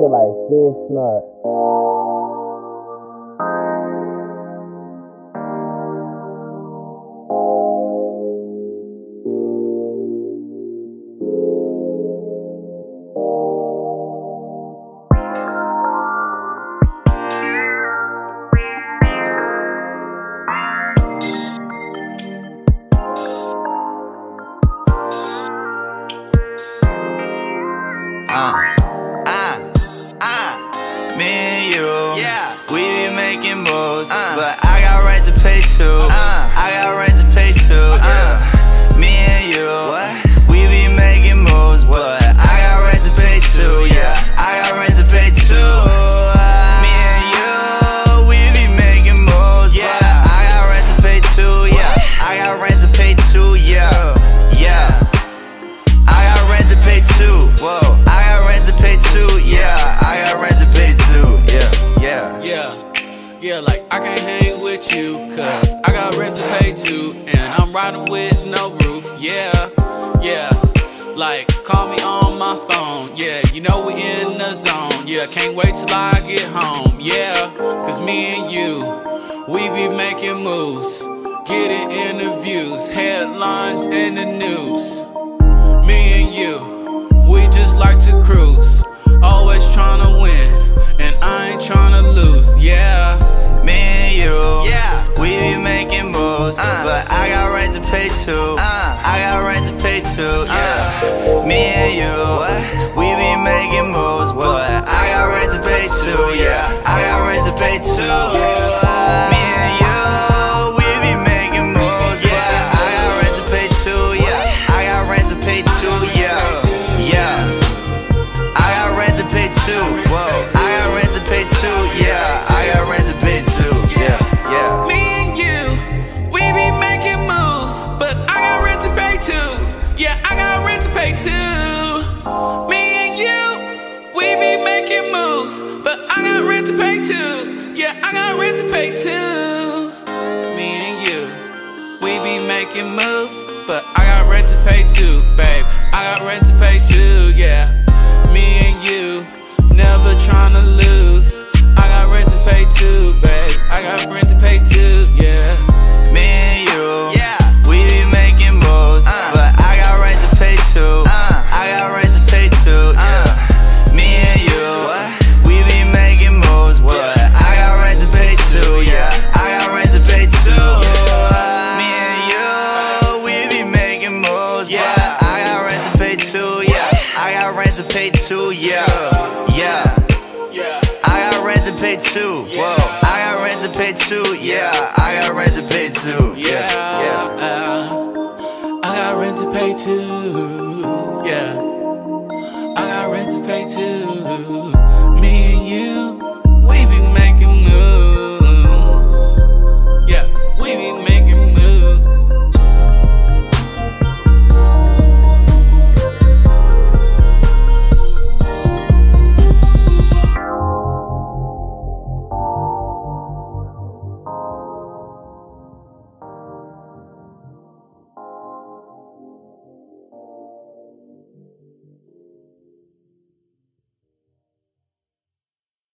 feel like fish snort. Me and you, yeah, we be making moves, but I got rent to pay too. I got rent to pay too. Yeah. Me and you, what? We be making moves, but I got rent to pay too. Yeah, I got rent to pay too. Me and you, we be making moves, but I got rent to pay too. Yeah, I got rent to pay too. Yeah, yeah, I got rent to pay too. Whoa, I got rent to pay too. Yeah, I got rent to pay too. Yeah, like I can't hang with you, cause I got rent to pay too, and I'm riding with no roof, yeah, like call me on my phone, yeah, you know we in the zone, yeah, can't wait till I get home, yeah, cause me and you, we be making moves, getting interviews, headlines in the news, me and you, we just like to cruise, always tryna win, and I ain't tryna lose, yeah. Me and you, yeah, we be making moves, but I got rent to pay too. I got rent to pay too. Yeah, me and you, we be making moves, but I got rent to pay too. Yeah, I got rent to pay too. Me and you, we be making moves, but I got rent to pay too. Yeah, I got rent to pay too. Yeah, I got rent to pay too. Whoa, I got rent to pay too. Yeah, I got rent to pay too. Yeah, I got rent to pay too. Me and you, we be making moves, but I got rent to pay too. Yeah, I got rent to pay too. Me and you, we be making moves, but I got rent to pay too, babe. I got rent to pay too, yeah. Me and you, never tryna lose. I got rent to pay too, babe. I got rent to pay too, yeah. Me and you, yeah, we be making moves, but I got rent to pay too. I got rent to pay too. Yeah, me and you, we be making moves, but I got rent to pay too. Yeah, I got rent to pay too. Me and you, we be making moves, but I got rent to pay too. Yeah, I got rent to pay too. Yeah, I got rent to pay too. Whoa, I got rent to pay too. Yeah, I got rent to pay too. I got rent to pay too. Yeah, I got rent to pay too.